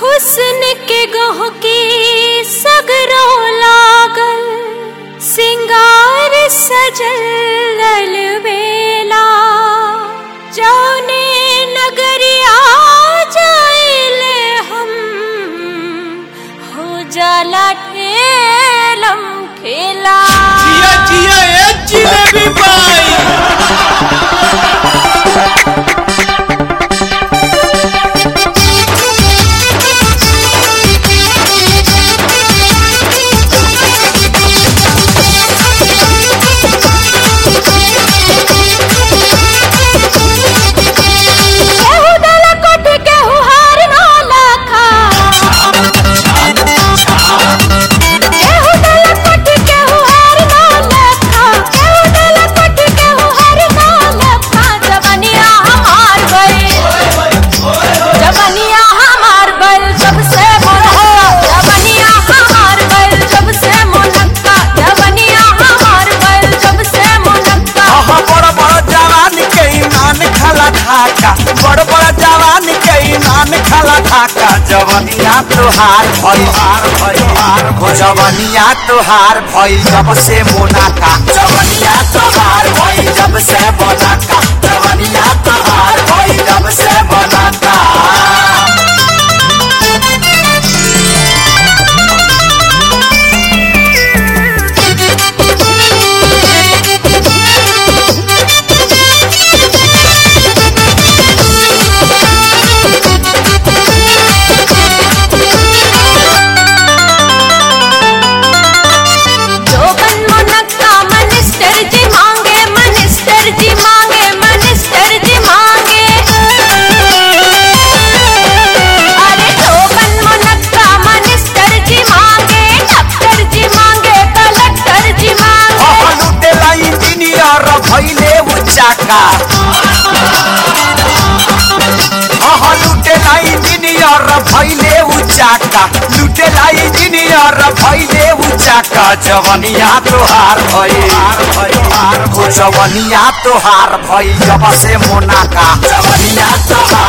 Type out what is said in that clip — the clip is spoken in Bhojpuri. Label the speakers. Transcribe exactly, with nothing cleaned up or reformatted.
Speaker 1: हुस्न के गोह की सगरो लागल सिंगार सजल बेला जौने नगरिया जाइले हम हो जाला ठेलम ठेला।
Speaker 2: जिया जिया ए जिलेबी बाई बड़ बड़ जवान के ईमान खाला खाका जवनिया तोहार भइल हार भइल हार जवनिया तोहार भइल जब से मोनाका जवनिया तोहार भइल जब से मोनाका जवनिया तोहार भइल जब से मोनाका। भइले उचाका लुटेला इंजीनियर भइले उचाका लुटेला इंजीनियर भइले उचाका जवनिया तोहार भइल जवनिया तोहार भइल जब से मोनाका जवनिया तोहार